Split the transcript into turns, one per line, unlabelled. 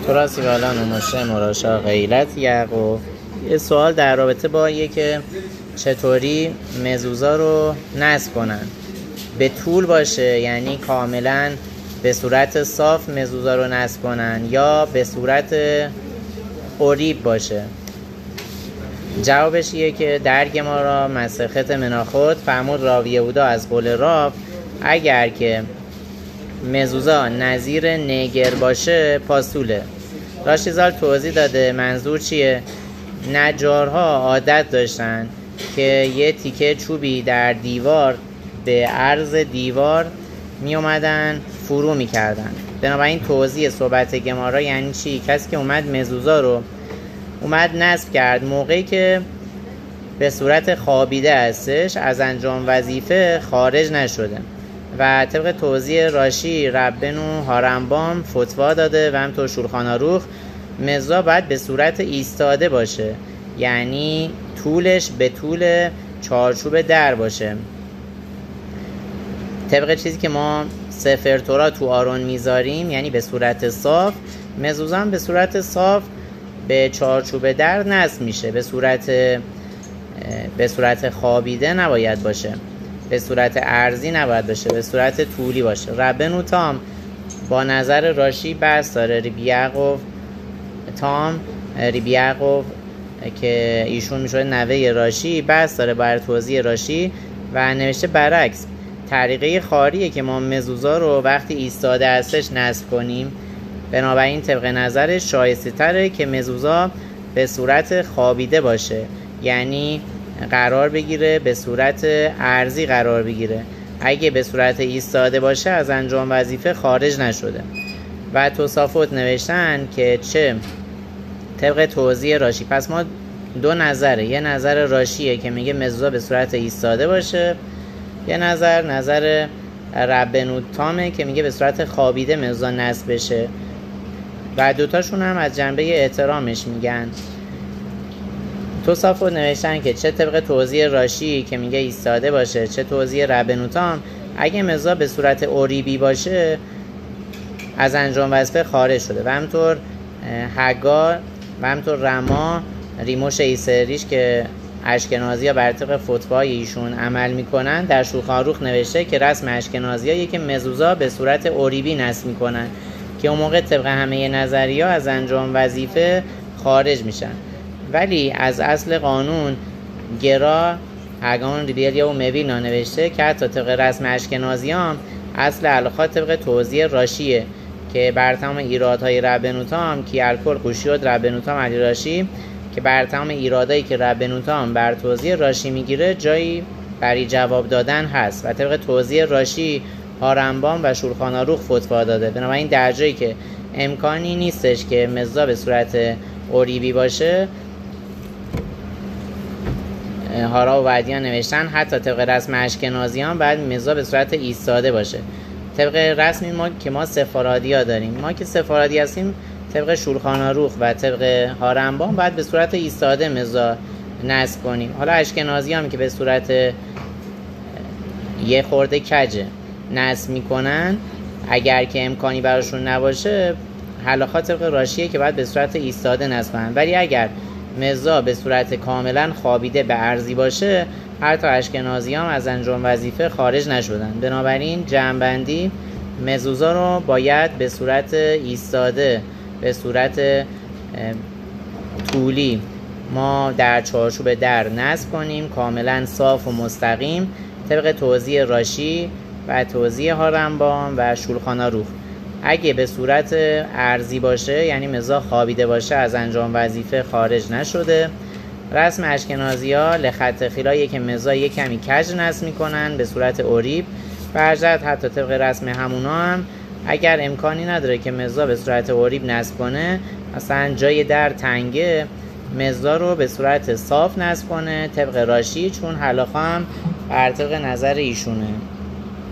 توراسی والان و مشه مراشا غیلت یعقوب. یه سوال در رابطه با که چطوری مزوزا رو نصب کنن. به طول باشه یعنی کاملا به صورت صاف مزوزا رو نصب کنن یا به صورت قریب باشه؟ جوابش که در گمارا مسخت مناخت فرمود راویه بودا از قول راو اگر که مزوزا نظیر نگر باشه پاسوله. راشیزال توضیح داده منظور چیه؟ نجارها عادت داشتن که یه تیکه چوبی در دیوار به عرض دیوار می اومدن فرو می کردن. بنابراین توضیح صحبت گمارا یعنی چی؟ کسی که اومد مزوزا رو نصب کرد موقعی که به صورت خوابیده هستش از انجام وظیفه خارج نشده و طبق توضیح راشی ربنو هارنبام فتوا داده و همطور شولخان آروخ مزوزا باید به صورت ایستاده باشه یعنی طولش به طول چارچوب در باشه. طبق چیزی که ما سفر تورا تو آرون میذاریم یعنی به صورت صاف، مزوزا به صورت صاف به چارچوب در نصب میشه، به صورت خوابیده نباید باشه، به صورت عرضی نباید باشه، به صورت طولی باشه. ربنو تام با نظر راشی بحث داره. ریبی یعقوب که ایشون میشه نوه راشی بحث داره بر توضیح راشی و نوشته برعکس طریقه خاریه که ما مزوزا رو وقتی ایستاده هستش نصب کنیم. بنابراین طبق نظرش شایسته تره که مزوزا به صورت خوابیده باشه یعنی قرار بگیره، به صورت عرضی قرار بگیره. اگه به صورت ایستاده باشه از انجام وظیفه خارج نشده. و توصافات نوشتن که چه طبق توضیح راشی. پس ما دو نظره، یه نظر راشیه که میگه مزوزا به صورت ایستاده باشه، یه نظر ربنو تامه که میگه به صورت خوابیده مزوزا نصب بشه و دوتاشون هم از جنبه احترامش میگن. توصافات نوشتن که چه طبق توضیح راشی که میگه ایستاده باشه چه توضیح ربنو تام اگه مزوزا به صورت اوریبی باشه از انجام وظیفه خارج شده. و همطور حگار و همطور رما ریموش ایسریش که اشکنازی ها بر طبق فتوای ایشون عمل میکنن در شولخان آروخ نوشته که رسم اشکنازی هایی که مزوزا به صورت اوریبی نصب میکنن که اون موقع طبق همه نظری ها از انجام وظیفه خارج میشن. ولی از اصل قانون گرا هگان ریبیلیا و موینا نوشته که حتی طبق رسم اشکنازی هم اصل علاقات طبق توضیح راشیه که بر تمام ایرادهای ربنو تام که الکل خوشیود ربنو تام علی راشی که بر تمام ایرادایی که ربنو تام بر توضیح راشی میگیره جایی برای جواب دادن هست و طبق توضیح راشی هارنبام و شولخان آروخ فتوا داده. بنابراین در جایی که امکانی نیستش که مزوزا به صورت اوریبی باشه هارا و وعدیان نوشتن حتی طبق رسم اشکنازیان باید مزوزا به صورت ایستاده باشه. طبق رسمی ما سفارادی ها داریم، ما که سفارادی هستیم طبق شولخان آروخ و طبق هارنبام باید به صورت ایستاده مزوزا نصب کنیم. حالا اشکنازی هم که به صورت یه خورده کجه نصب میکنن اگر که امکانی براشون نباشه حلاخات طبق راشیه که باید به صورت ایستاده نصب کنن. ولی اگر مزوزا به صورت کاملا خوابیده به عرضی باشه هر تا اشکنازی هم از انجام وظیفه خارج نشدن. بنابراین جمع‌بندی مزوزا رو باید به صورت ایستاده، به صورت طولی ما در چارچوب در نصب کنیم کاملا صاف و مستقیم طبق توضیح راشی و توضیح هارنبام و شولخان آروخ. اگه به صورت عرضی باشه یعنی مزوزا خوابیده باشه از انجام وظیفه خارج نشده. رسم اشکنازی ها لخط خیلایی که مزوزا یک کمی کج نصب میکنن به صورت اوریب برجت حتی طبق رسم همونا هم اگر امکانی نداره که مزوزا به صورت اوریب نصب کنه مثلا جای در تنگه مزوزا رو به صورت صاف نصب کنه طبق راشی چون حلاخا هم بر طبق نظر ایشونه.